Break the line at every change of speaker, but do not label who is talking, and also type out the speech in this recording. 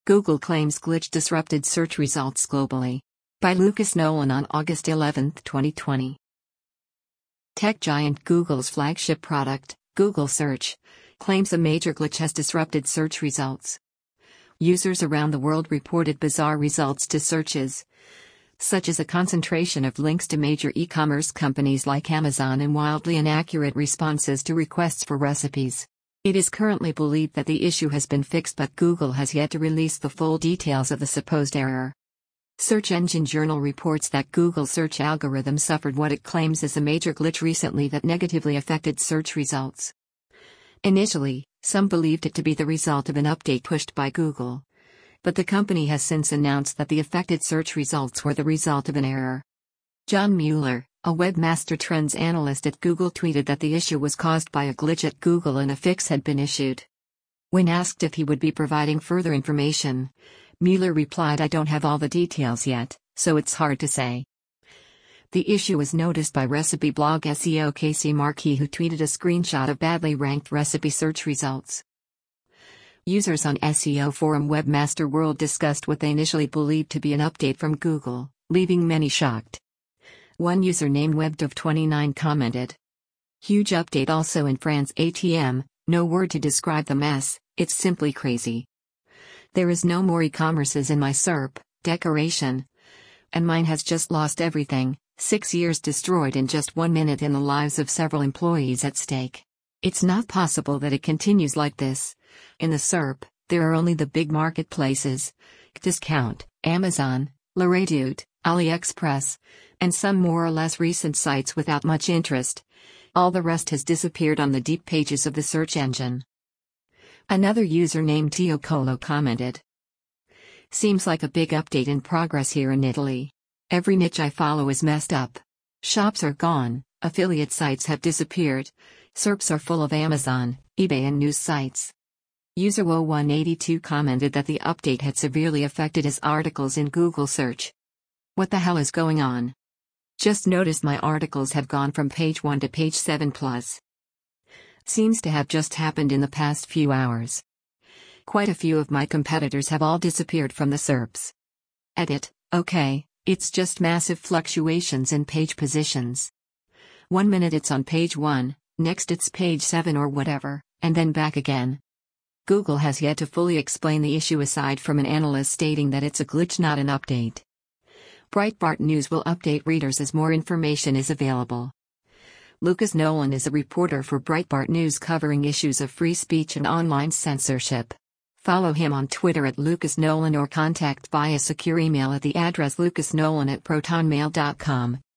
Google claims glitch disrupted search results globally. By Lucas Nolan on August 11, 2020. Tech giant Google's flagship product, Google Search, claims a major glitch has disrupted search results. Users around the world reported bizarre results to searches, such as a concentration of links to major e-commerce companies like Amazon and wildly inaccurate responses to requests for recipes. It is currently believed that the issue has been fixed, but Google has yet to release the full details of the supposed error. Search Engine Journal reports that Google's search algorithm suffered what it claims is a major glitch recently that negatively affected search results. Initially, some believed it to be the result of an update pushed by Google, but the company has since announced that the affected search results were the result of an error. John Mueller, a webmaster trends analyst at Google, tweeted that the issue was caused by a glitch at Google and a fix had been issued. When asked if he would be providing further information, Mueller replied, "I don't have all the details yet, so it's hard to say." The issue was noticed by recipe blog SEO Casey Markey, who tweeted a screenshot of badly ranked recipe search results. Users on SEO forum Webmaster World discussed what they initially believed to be an update from Google, leaving many shocked. One user named WebDov29 commented, "Huge update also in France ATM, no word to describe the mess, it's simply crazy. There is no more e-commerces in my SERP, decoration. And mine has just lost everything, 6 years destroyed in just 1 minute and the lives of several employees at stake. It's not possible that it continues like this. In the SERP, there are only the big marketplaces, Discount, Amazon, La Redoute, AliExpress, and some more or less recent sites without much interest. All the rest has disappeared on the deep pages of the search engine." Another user named Tio Colo commented, "Seems like a big update in progress here in Italy. Every niche I follow is messed up. Shops are gone, affiliate sites have disappeared, SERPs are full of Amazon, eBay and news sites." User Wo182 commented that the update had severely affected his articles in Google search. "What the hell is going on? Just noticed my articles have gone from page 1 to page 7 plus. Seems to have just happened in the past few hours. Quite a few of my competitors have all disappeared from the SERPs. Edit, okay, it's just massive fluctuations in page positions. 1 minute it's on page 1, next it's page 7 or whatever, and then back again." Google has yet to fully explain the issue aside from an analyst stating that it's a glitch, not an update. Breitbart News will update readers as more information is available. Lucas Nolan is a reporter for Breitbart News covering issues of free speech and online censorship. Follow him on Twitter at Lucas Nolan or contact via secure email at the address lucasnolan@protonmail.com.